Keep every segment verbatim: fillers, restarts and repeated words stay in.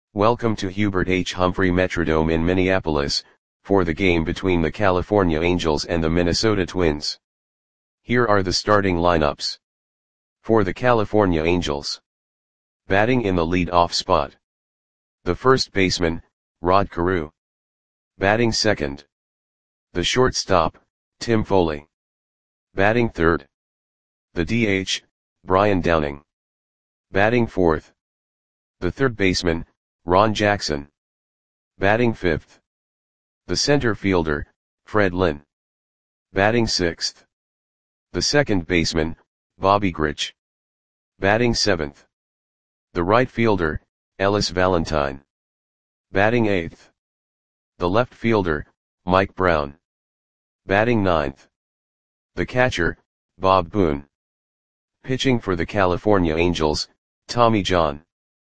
Welcome to Hubert H. Humphrey Metrodome in Minneapolis, for the game between the California Angels and the Minnesota Twins. Here are the starting lineups. For the California Angels. Batting in the lead-off spot. The first baseman, Rod Carew. Batting second. The shortstop, Tim Foley. Batting third. The D H, Brian Downing. Batting fourth. The third baseman, Ron Jackson. Batting fifth. The center fielder, Fred Lynn. Batting sixth. The second baseman, Bobby Grich. Batting seventh. The right fielder, Ellis Valentine. Batting eighth. The left fielder, Mike Brown. Batting ninth. The catcher, Bob Boone. Pitching for the California Angels, Tommy John.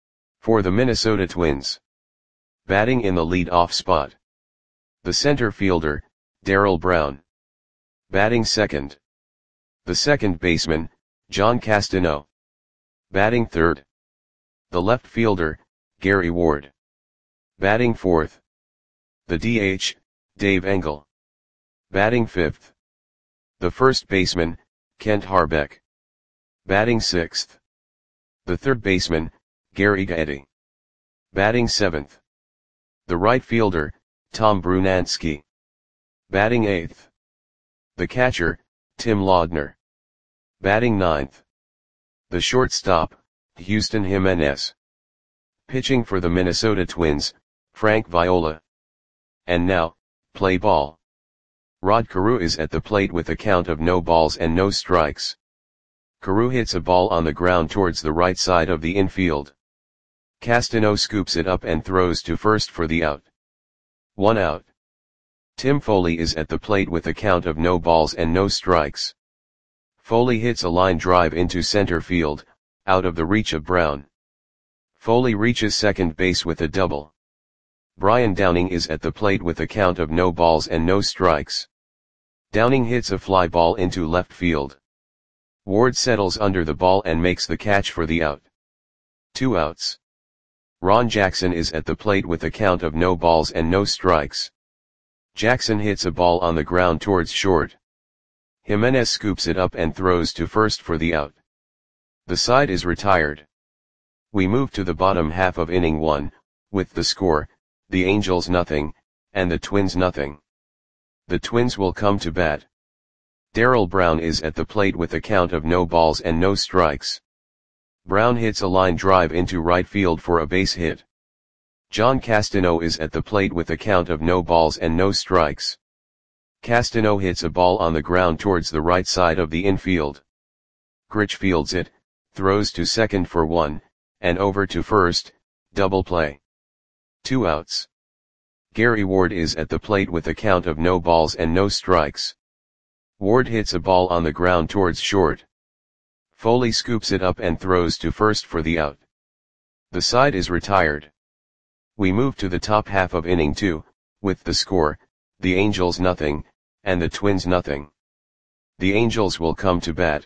For the Minnesota Twins. Batting in the lead-off spot. The center fielder, Darrell Brown. Batting second. The second baseman, John Castano. Batting third. The left fielder, Gary Ward. Batting fourth. The D H, Dave Engel. Batting fifth. The first baseman, Kent Harbeck. Batting sixth. The third baseman, Gary Gaetti. Batting seventh. The right fielder, Tom Brunansky. Batting eighth. The catcher, Tim Laudner. Batting ninth. The shortstop, Houston Jimenez. Pitching for the Minnesota Twins, Frank Viola. And now, play ball. Rod Carew is at the plate with a count of no balls and no strikes. Carew hits a ball on the ground towards the right side of the infield. Castano scoops it up and throws to first for the out. One out. Tim Foley is at the plate with a count of no balls and no strikes. Foley hits a line drive into center field, out of the reach of Brown. Foley reaches second base with a double. Brian Downing is at the plate with a count of no balls and no strikes. Downing hits a fly ball into left field. Ward settles under the ball and makes the catch for the out. Two outs. Ron Jackson is at the plate with a count of no balls and no strikes. Jackson hits a ball on the ground towards short. Jimenez scoops it up and throws to first for the out. The side is retired. We move to the bottom half of inning one, with the score, the Angels nothing, and the Twins nothing. The Twins will come to bat. Darrell Brown is at the plate with a count of no balls and no strikes. Brown hits a line drive into right field for a base hit. John Castano is at the plate with a count of no balls and no strikes. Castano hits a ball on the ground towards the right side of the infield. Grich fields it, throws to second for one, and over to first, double play. Two outs. Gary Ward is at the plate with a count of no balls and no strikes. Ward hits a ball on the ground towards short. Foley scoops it up and throws to first for the out. The side is retired. We move to the top half of inning two, with the score, the Angels nothing, and the Twins nothing. The Angels will come to bat.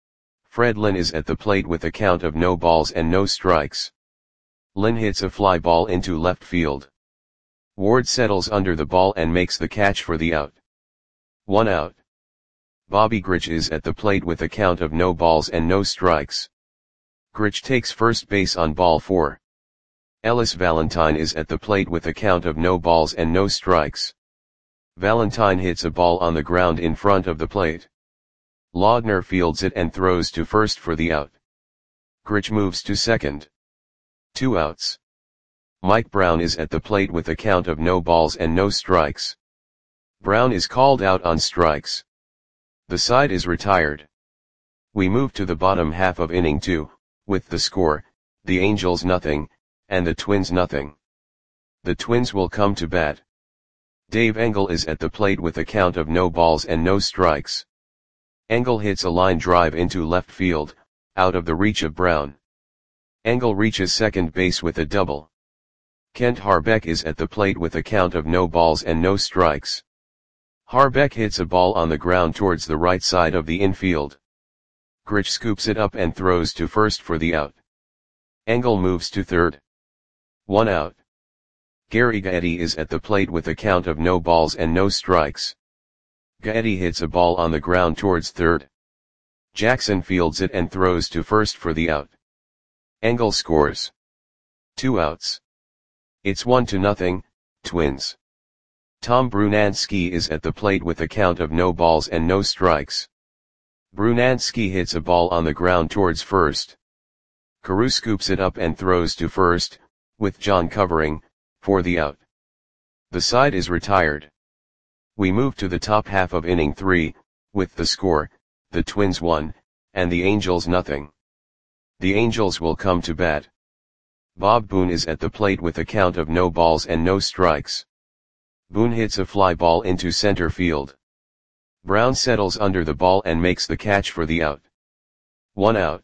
Fred Lynn is at the plate with a count of no balls and no strikes. Lynn hits a fly ball into left field. Ward settles under the ball and makes the catch for the out. One out. Bobby Grich is at the plate with a count of no balls and no strikes. Grich takes first base on ball four. Ellis Valentine is at the plate with a count of no balls and no strikes. Valentine hits a ball on the ground in front of the plate. Laudner fields it and throws to first for the out. Grich moves to second. Two outs. Mike Brown is at the plate with a count of no balls and no strikes. Brown is called out on strikes. The side is retired. We move to the bottom half of inning two, with the score, the Angels nothing, and the Twins nothing. The Twins will come to bat. Dave Engel is at the plate with a count of no balls and no strikes. Engel hits a line drive into left field, out of the reach of Brown. Engel reaches second base with a double. Kent Harbeck is at the plate with a count of no balls and no strikes. Harbeck hits a ball on the ground towards the right side of the infield. Grich scoops it up and throws to first for the out. Engel moves to third. One out. Gary Gaetti is at the plate with a count of no balls and no strikes. Gaetti hits a ball on the ground towards third. Jackson fields it and throws to first for the out. Engel scores. Two outs. It's one to nothing, Twins. Tom Brunansky is at the plate with a count of no balls and no strikes. Brunansky hits a ball on the ground towards first. Carew scoops it up and throws to first, with John covering, for the out. The side is retired. We move to the top half of inning three, with the score, the Twins one, and the Angels nothing. The Angels will come to bat. Bob Boone is at the plate with a count of no balls and no strikes. Boone hits a fly ball into center field. Brown settles under the ball and makes the catch for the out. One out.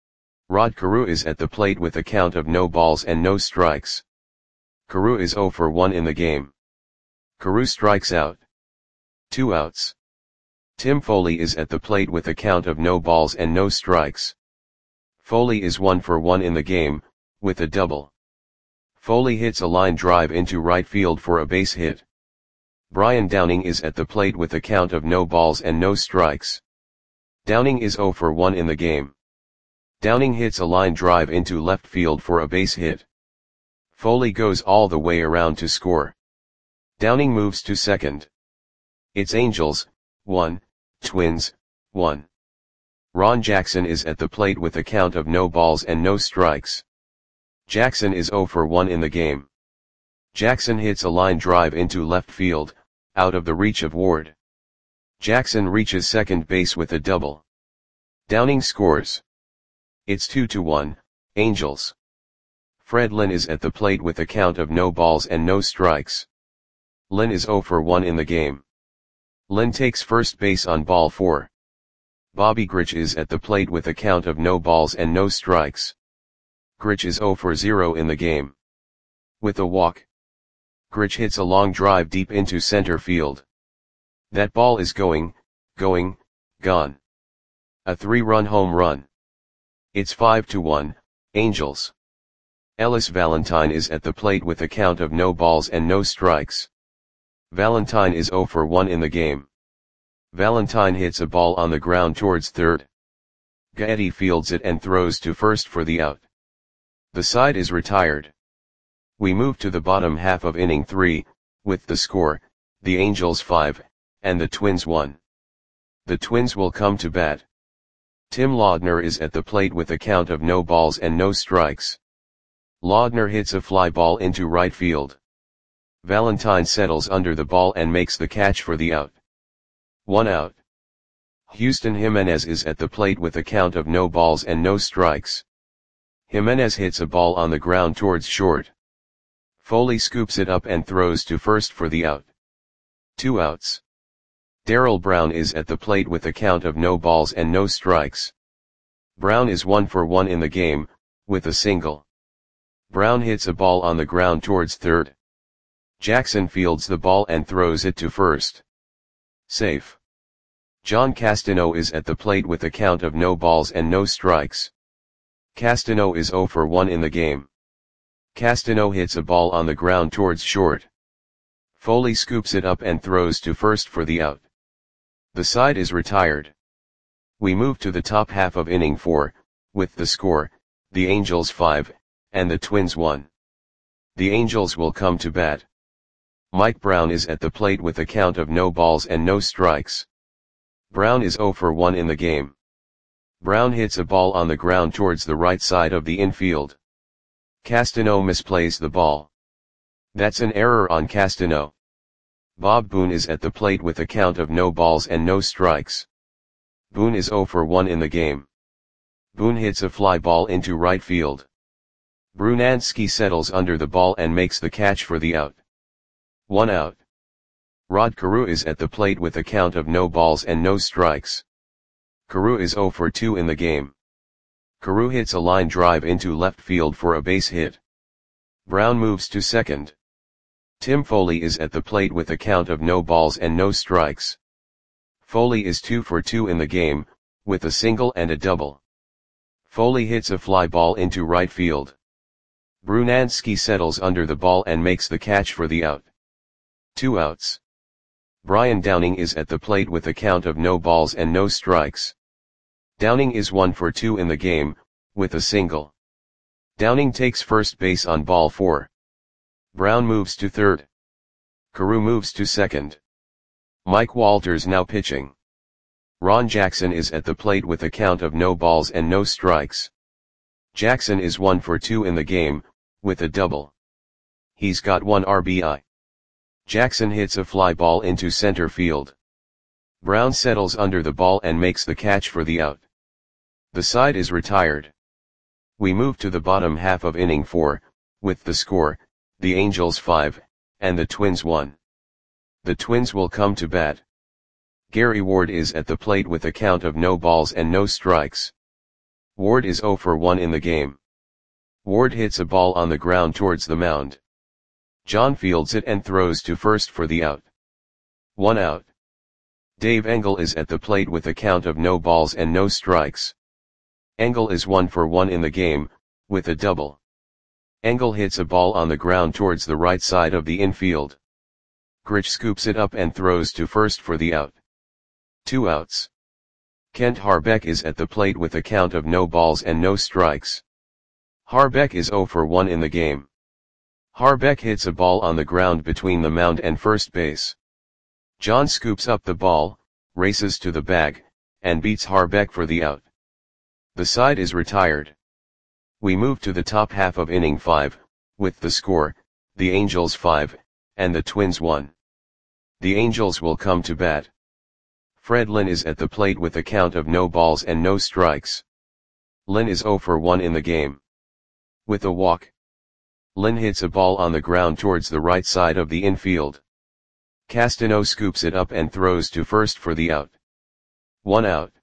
Rod Carew is at the plate with a count of no balls and no strikes. Carew is oh for one in the game. Carew strikes out. Two outs. Tim Foley is at the plate with a count of no balls and no strikes. Foley is one for one in the game, with a double. Foley hits a line drive into right field for a base hit. Brian Downing is at the plate with a count of no balls and no strikes. Downing is oh for one in the game. Downing hits a line drive into left field for a base hit. Foley goes all the way around to score. Downing moves to second. It's Angels, one, Twins, one. Ron Jackson is at the plate with a count of no balls and no strikes. Jackson is oh for one in the game. Jackson hits a line drive into left field, out of the reach of Ward. Jackson reaches second base with a double. Downing scores. It's two to one, Angels. Fred Lynn is at the plate with a count of no balls and no strikes. Lynn is oh for one in the game. Lynn takes first base on ball four. Bobby Grich is at the plate with a count of no balls and no strikes. Grich is oh for zero in the game. With a walk. Grich hits a long drive deep into center field. That ball is going, going, gone. A three-run home run. It's five to one, Angels. Ellis Valentine is at the plate with a count of no balls and no strikes. Valentine is oh for one in the game. Valentine hits a ball on the ground towards third. Gaetti fields it and throws to first for the out. The side is retired. We move to the bottom half of inning three, with the score, the Angels five, and the Twins one. The Twins will come to bat. Tim Laudner is at the plate with a count of no balls and no strikes. Laudner hits a fly ball into right field. Valentine settles under the ball and makes the catch for the out. One out. Houston Jimenez is at the plate with a count of no balls and no strikes. Jimenez hits a ball on the ground towards short. Foley scoops it up and throws to first for the out. Two outs. Darrell Brown is at the plate with a count of no balls and no strikes. Brown is one for one in the game, with a single. Brown hits a ball on the ground towards third. Jackson fields the ball and throws it to first. Safe. John Castano is at the plate with a count of no balls and no strikes. Castano is oh for one in the game. Castano hits a ball on the ground towards short. Foley scoops it up and throws to first for the out. The side is retired. We move to the top half of inning four, with the score, the Angels five, and the Twins one. The Angels will come to bat. Mike Brown is at the plate with a count of no balls and no strikes. Brown is oh for one in the game. Brown hits a ball on the ground towards the right side of the infield. Castano misplays the ball. That's an error on Castano. Bob Boone is at the plate with a count of no balls and no strikes. Boone is oh for one in the game. Boone hits a fly ball into right field. Brunansky settles under the ball and makes the catch for the out. One out. Rod Carew is at the plate with a count of no balls and no strikes. Carew is oh for two in the game. Carew hits a line drive into left field for a base hit. Brown moves to second. Tim Foley is at the plate with a count of no balls and no strikes. Foley is two for two in the game, with a single and a double. Foley hits a fly ball into right field. Brunansky settles under the ball and makes the catch for the out. Two outs. Brian Downing is at the plate with a count of no balls and no strikes. Downing is one for two in the game, with a single. Downing takes first base on ball four. Brown moves to third. Carew moves to second. Mike Walters now pitching. Ron Jackson is at the plate with a count of no balls and no strikes. Jackson is one for two in the game, with a double. He's got one R B I. Jackson hits a fly ball into center field. Brown settles under the ball and makes the catch for the out. The side is retired. We move to the bottom half of inning four, with the score, the Angels five, and the Twins one. The Twins will come to bat. Gary Ward is at the plate with a count of no balls and no strikes. Ward is zero for one in the game. Ward hits a ball on the ground towards the mound. John fields it and throws to first for the out. One out. Dave Engel is at the plate with a count of no balls and no strikes. Engel is one for one in the game, with a double. Engel hits a ball on the ground towards the right side of the infield. Grich scoops it up and throws to first for the out. Two outs. Kent Harbeck is at the plate with a count of no balls and no strikes. Harbeck is zero for one in the game. Harbeck hits a ball on the ground between the mound and first base. John scoops up the ball, races to the bag, and beats Harbeck for the out. The side is retired. We move to the top half of inning five, with the score, the Angels five, and the Twins one. The Angels will come to bat. Fred Lynn is at the plate with a count of no balls and no strikes. Lynn is zero for one in the game. With a walk. Lynn hits a ball on the ground towards the right side of the infield. Castano scoops it up and throws to first for the out. One out.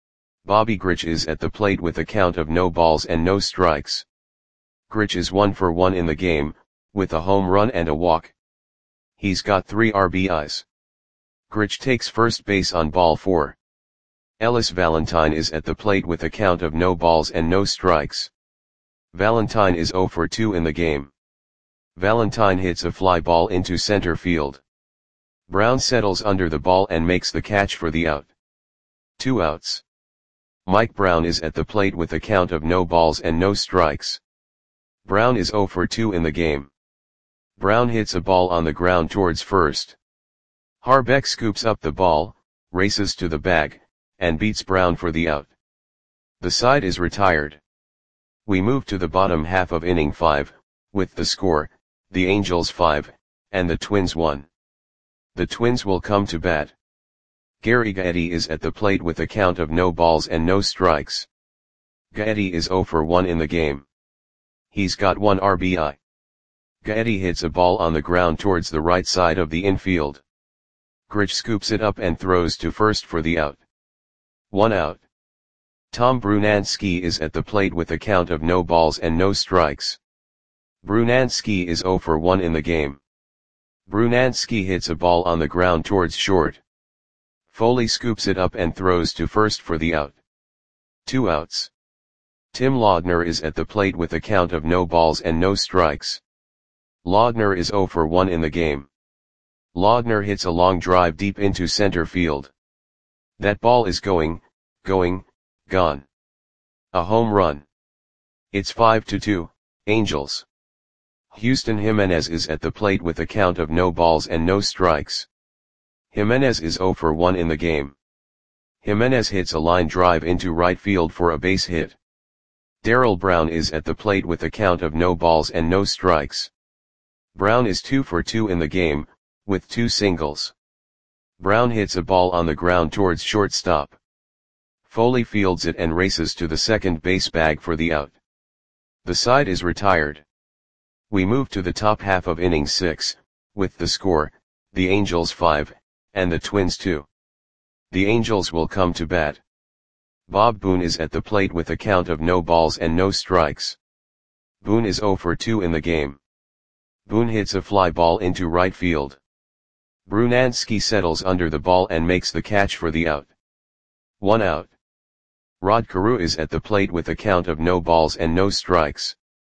Bobby Grich is at the plate with a count of no balls and no strikes. Grich is one for one in the game, with a home run and a walk. He's got three R B Is. Grich takes first base on ball four. Ellis Valentine is at the plate with a count of no balls and no strikes. Valentine is zero for two in the game. Valentine hits a fly ball into center field. Brown settles under the ball and makes the catch for the out. Two outs. Mike Brown is at the plate with a count of no balls and no strikes. Brown is zero for two in the game. Brown hits a ball on the ground towards first. Harbeck scoops up the ball, races to the bag, and beats Brown for the out. The side is retired. We move to the bottom half of inning five, with the score, the Angels five, and the Twins one. The Twins will come to bat. Gary Gaetti is at the plate with a count of no balls and no strikes. Gaetti is zero for one in the game. He's got one R B I. Gaetti hits a ball on the ground towards the right side of the infield. Grich scoops it up and throws to first for the out. One out. Tom Brunansky is at the plate with a count of no balls and no strikes. Brunansky is zero for one in the game. Brunansky hits a ball on the ground towards short. Foley scoops it up and throws to first for the out. Two outs. Tim Laudner is at the plate with a count of no balls and no strikes. Laudner is zero for one in the game. Laudner hits a long drive deep into center field. That ball is going, going, gone. A home run. It's five to two, Angels. Houston Jimenez is at the plate with a count of no balls and no strikes. Jimenez is zero for one in the game. Jimenez hits a line drive into right field for a base hit. Darrell Brown is at the plate with a count of no balls and no strikes. Brown is two for two in the game, with two singles. Brown hits a ball on the ground towards shortstop. Foley fields it and races to the second base bag for the out. The side is retired. We move to the top half of inning six, with the score, the Angels five, and the Twins two. The Angels will come to bat. Bob Boone is at the plate with a count of no balls and no strikes. Boone is zero for two in the game. Boone hits a fly ball into right field. Brunansky settles under the ball and makes the catch for the out. One out. Rod Carew is at the plate with a count of no balls and no strikes.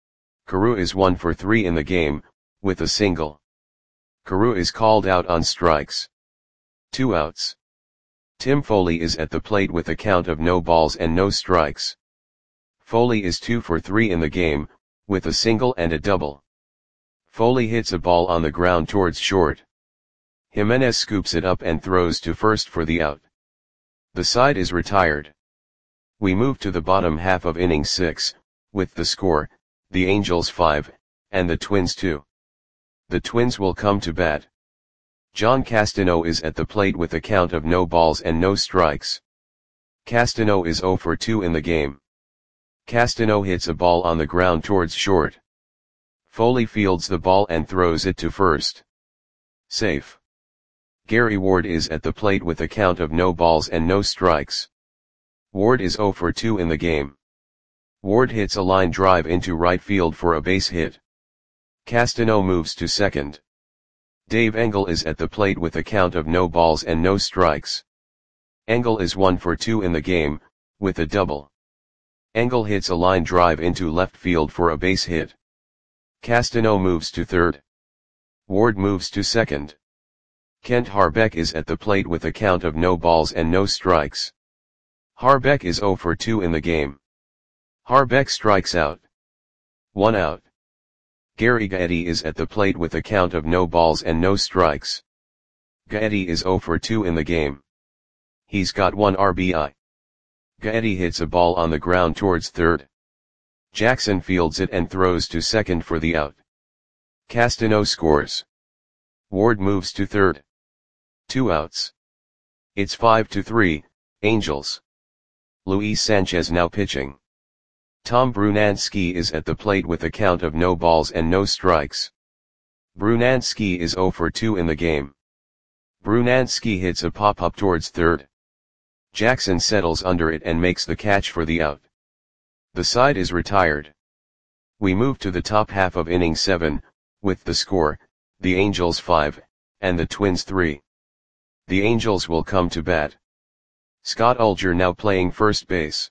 Carew is one for three in the game, with a single. Carew is called out on strikes. Two outs. Tim Foley is at the plate with a count of no balls and no strikes. Foley is two for three in the game, with a single and a double. Foley hits a ball on the ground towards short. Jimenez scoops it up and throws to first for the out. The side is retired. We move to the bottom half of inning six, with the score, the Angels five, and the Twins two. The Twins will come to bat. John Castano is at the plate with a count of no balls and no strikes. Castano is zero for two in the game. Castano hits a ball on the ground towards short. Foley fields the ball and throws it to first. Safe. Gary Ward is at the plate with a count of no balls and no strikes. Ward is zero for two in the game. Ward hits a line drive into right field for a base hit. Castano moves to second. Dave Engel is at the plate with a count of no balls and no strikes. Engel is one for two in the game, with a double. Engel hits a line drive into left field for a base hit. Castano moves to third. Ward moves to second. Kent Harbeck is at the plate with a count of no balls and no strikes. Harbeck is zero for two in the game. Harbeck strikes out. One out. Gary Gaetti is at the plate with a count of no balls and no strikes. Gaetti is zero for two in the game. He's got one R B I. Gaetti hits a ball on the ground towards third. Jackson fields it and throws to second for the out. Castano scores. Ward moves to third. Two outs. It's five to three, Angels. Luis Sanchez now pitching. Tom Brunansky is at the plate with a count of no balls and no strikes. Brunansky is zero for two in the game. Brunansky hits a pop-up towards third. Jackson settles under it and makes the catch for the out. The side is retired. We move to the top half of inning seven, with the score, the Angels five, and the Twins three. The Angels will come to bat. Scott Ulger now playing first base.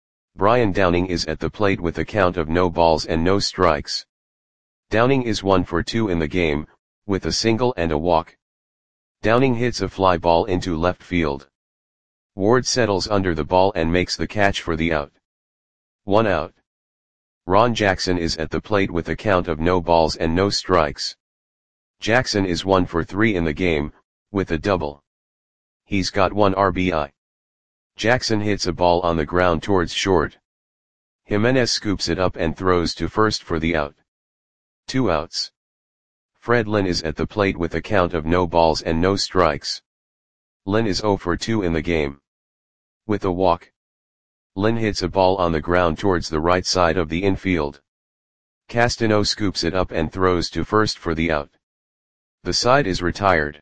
Brian Downing is at the plate with a count of no balls and no strikes. Downing is one for two in the game, with a single and a walk. Downing hits a fly ball into left field. Ward settles under the ball and makes the catch for the out. One out. Ron Jackson is at the plate with a count of no balls and no strikes. Jackson is one for three in the game, with a double. He's got one R B I. Jackson hits a ball on the ground towards short. Jimenez scoops it up and throws to first for the out. Two outs. Fred Lynn is at the plate with a count of no balls and no strikes. Lynn is zero for two in the game. With a walk. Lynn hits a ball on the ground towards the right side of the infield. Castano scoops it up and throws to first for the out. The side is retired.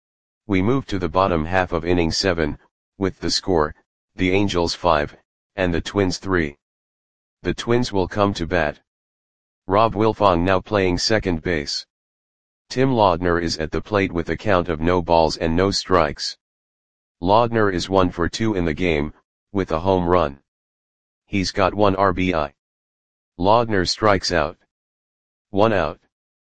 We move to the bottom half of inning seven, with the score, the Angels five, and the Twins three. The Twins will come to bat. Rob Wilfong now playing second base. Tim Laudner is at the plate with a count of no balls and no strikes. Laudner is one for two in the game, with a home run. He's got one R B I. Laudner strikes out. One out.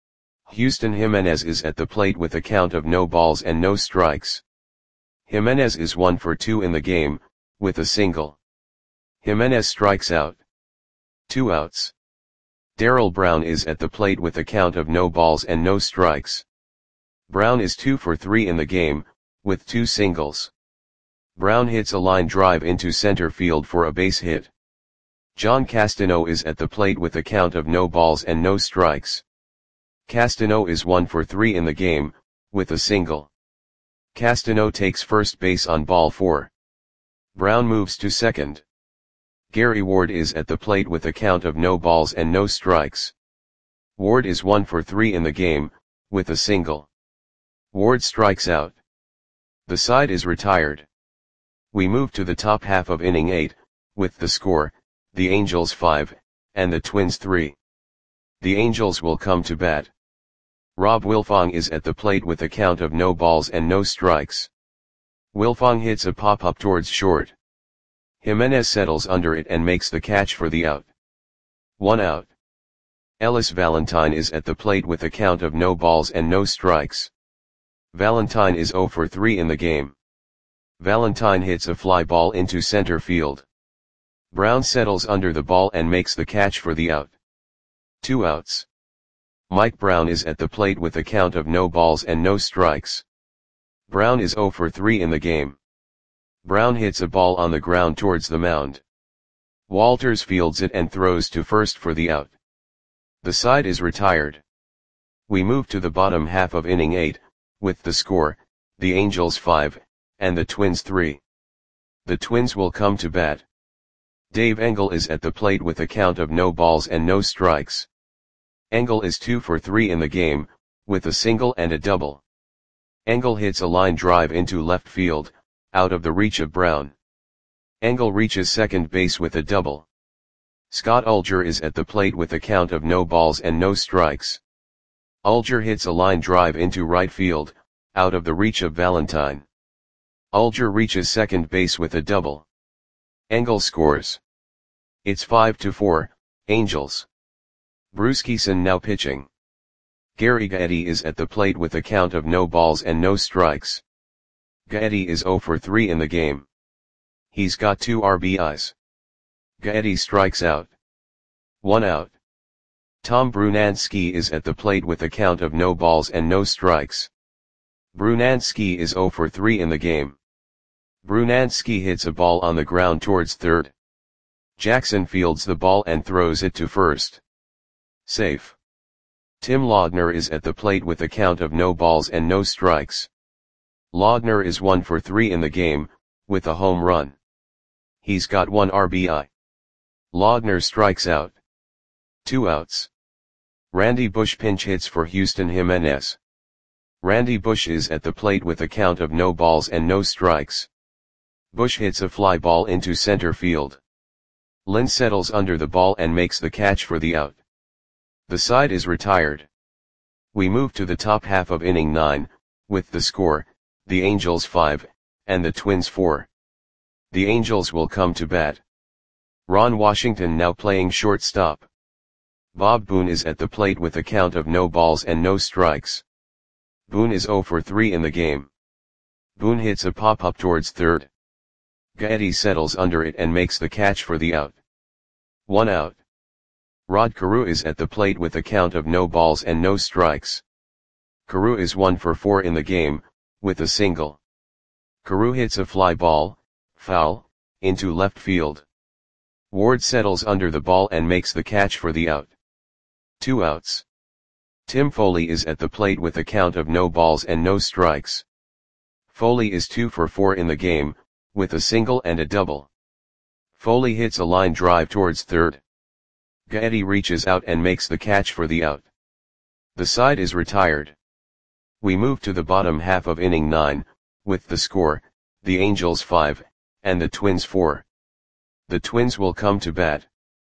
Houston Jimenez is at the plate with a count of no balls and no strikes. Jimenez is one for two in the game, with a single. Jimenez strikes out. Two outs. Darrell Brown is at the plate with a count of no balls and no strikes. Brown is two for three in the game, with two singles. Brown hits a line drive into center field for a base hit. John Castano is at the plate with a count of no balls and no strikes. Castano is one for three in the game, with a single. Castano takes first base on ball four. Brown moves to second. Gary Ward is at the plate with a count of no balls and no strikes. Ward is one for three in the game, with a single. Ward strikes out. The side is retired. We move to the top half of inning eight, with the score, the Angels five, and the Twins three. The Angels will come to bat. Rob Wilfong is at the plate with a count of no balls and no strikes. Wilfong hits a pop-up towards short. Jimenez settles under it and makes the catch for the out. One out. Ellis Valentine is at the plate with a count of no balls and no strikes. Valentine is zero for three in the game. Valentine hits a fly ball into center field. Brown settles under the ball and makes the catch for the out. Two outs. Mike Brown is at the plate with a count of no balls and no strikes. Brown is zero for three in the game. Brown hits a ball on the ground towards the mound. Walters fields it and throws to first for the out. The side is retired. We move to the bottom half of inning eight, with the score, the Angels five, and the Twins three. The Twins will come to bat. Dave Engel is at the plate with a count of no balls and no strikes. Engel is two for three in the game, with a single and a double. Engel hits a line drive into left field, out of the reach of Brown. Engel reaches second base with a double. Scott Ulger is at the plate with a count of no balls and no strikes. Ulger hits a line drive into right field, out of the reach of Valentine. Ulger reaches second base with a double. Engel scores. It's five to four, Angels. Bruce Kison now pitching. Gary Gaetti is at the plate with a count of no balls and no strikes. Gaetti is zero for three in the game. He's got two R B Is. Gaetti strikes out. One out. Tom Brunansky is at the plate with a count of no balls and no strikes. Brunansky is zero for three in the game. Brunansky hits a ball on the ground towards third. Jackson fields the ball and throws it to first. Safe. Tim Laudner is at the plate with a count of no balls and no strikes. Laudner is one for three in the game, with a home run. He's got one R B I. Laudner strikes out. Two outs. Randy Bush pinch hits for Houston Jimenez. Randy Bush is at the plate with a count of no balls and no strikes. Bush hits a fly ball into center field. Lynn settles under the ball and makes the catch for the out. The side is retired. We move to the top half of inning nine, with the score, the Angels five, and the Twins four. The Angels will come to bat. Ron Washington now playing shortstop. Bob Boone is at the plate with a count of no balls and no strikes. Boone is zero for three in the game. Boone hits a pop-up towards third. Gaetti settles under it and makes the catch for the out. One out. Rod Carew is at the plate with a count of no balls and no strikes. Carew is one for four in the game, with a single. Carew hits a fly ball, foul, into left field. Ward settles under the ball and makes the catch for the out. Two outs. Tim Foley is at the plate with a count of no balls and no strikes. Foley is two for four in the game, with a single and a double. Foley hits a line drive towards third. Gaetti reaches out and makes the catch for the out. The side is retired. We move to the bottom half of inning nine, with the score, the Angels five, and the Twins four. The Twins will come to bat.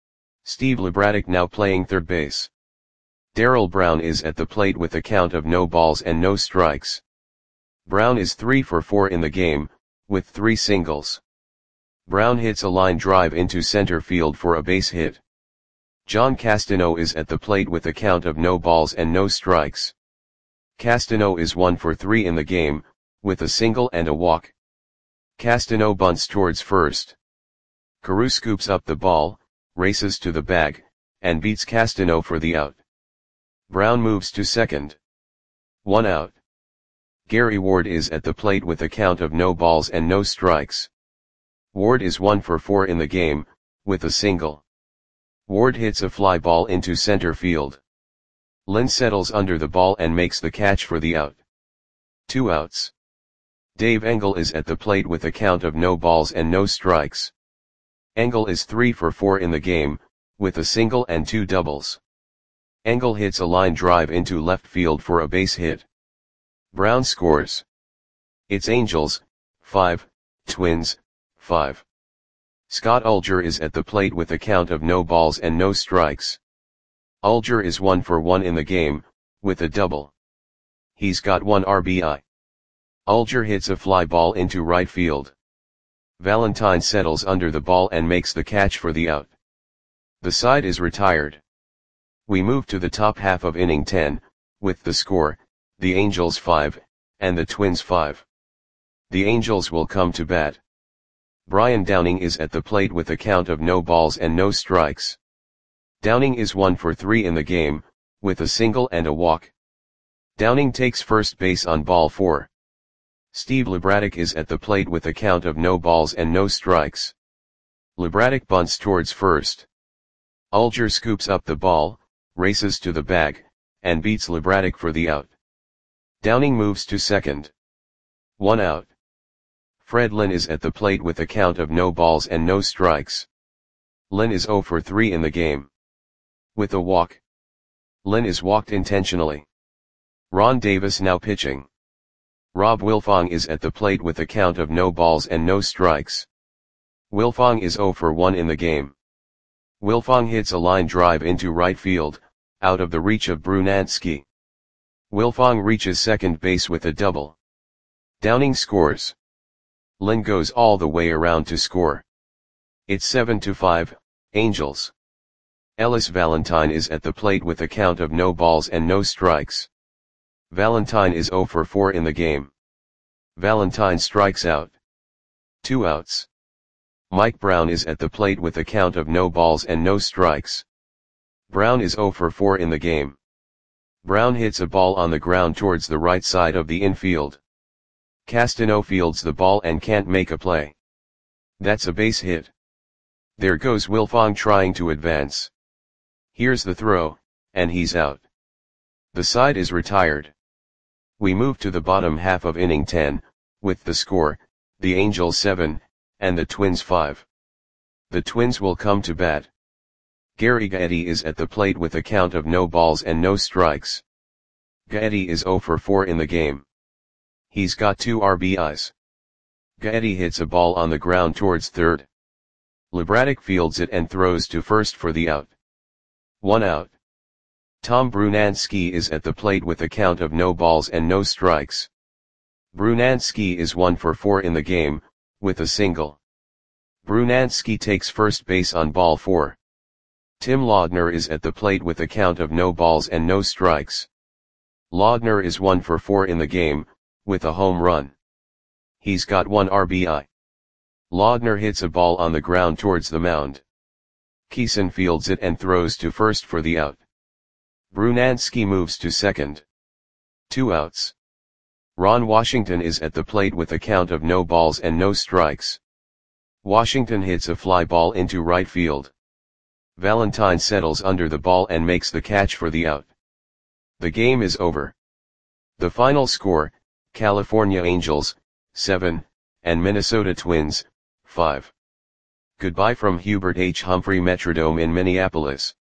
Steve LeBraddock now playing third base. Darrell Brown is at the plate with a count of no balls and no strikes. Brown is three for four in the game, with three singles. Brown hits a line drive into center field for a base hit. John Castano is at the plate with a count of no balls and no strikes. Castano is one for three in the game, with a single and a walk. Castano bunts towards first. Carew scoops up the ball, races to the bag, and beats Castano for the out. Brown moves to second. One out. Gary Ward is at the plate with a count of no balls and no strikes. Ward is one for four in the game, with a single. Ward hits a fly ball into center field. Lynn settles under the ball and makes the catch for the out. Two outs. Dave Engel is at the plate with a count of no balls and no strikes. Engel is three for four in the game, with a single and two doubles. Engel hits a line drive into left field for a base hit. Brown scores. It's Angels, five, Twins, five. Scott Ulger is at the plate with a count of no balls and no strikes. Ulger is one for one in the game, with a double. He's got one R B I. Ulger hits a fly ball into right field. Valentine settles under the ball and makes the catch for the out. The side is retired. We move to the top half of inning ten, with the score, the Angels five, and the Twins five. The Angels will come to bat. Brian Downing is at the plate with a count of no balls and no strikes. Downing is one for three in the game, with a single and a walk. Downing takes first base on ball four. Steve LeBraddock is at the plate with a count of no balls and no strikes. LeBraddock bunts towards first. Alger scoops up the ball, races to the bag, and beats LeBraddock for the out. Downing moves to second. One out. Fred Lynn is at the plate with a count of no balls and no strikes. Lynn is zero for three in the game. With a walk. Lynn is walked intentionally. Ron Davis now pitching. Rob Wilfong is at the plate with a count of no balls and no strikes. Wilfong is zero for one in the game. Wilfong hits a line drive into right field, out of the reach of Brunansky. Wilfong reaches second base with a double. Downing scores. Lynn goes all the way around to score. It's seven to five, Angels. Ellis Valentine is at the plate with a count of no balls and no strikes. Valentine is zero for four in the game. Valentine strikes out. Two outs. Mike Brown is at the plate with a count of no balls and no strikes. Brown is zero for four in the game. Brown hits a ball on the ground towards the right side of the infield. Castano fields the ball and can't make a play. That's a base hit. There goes Wilfong trying to advance. Here's the throw, and he's out. The side is retired. We move to the bottom half of inning ten, with the score, the Angels seven, and the Twins five. The Twins will come to bat. Gary Gaetti is at the plate with a count of no balls and no strikes. Gaetti is zero for four in the game. He's got two R B Is. Gaetti hits a ball on the ground towards third. LeBraddock fields it and throws to first for the out. One out. Tom Brunansky is at the plate with a count of no balls and no strikes. Brunansky is one for four in the game, with a single. Brunansky takes first base on ball four. Tim Laudner is at the plate with a count of no balls and no strikes. Laudner is one for four in the game, with a home run. He's got one R B I. Laudner hits a ball on the ground towards the mound. Keeson fields it and throws to first for the out. Brunansky moves to second. Two outs. Ron Washington is at the plate with a count of no balls and no strikes. Washington hits a fly ball into right field. Valentine settles under the ball and makes the catch for the out. The game is over. The final score, California Angels, seven, and Minnesota Twins, five. Goodbye from Hubert H. Humphrey Metrodome in Minneapolis.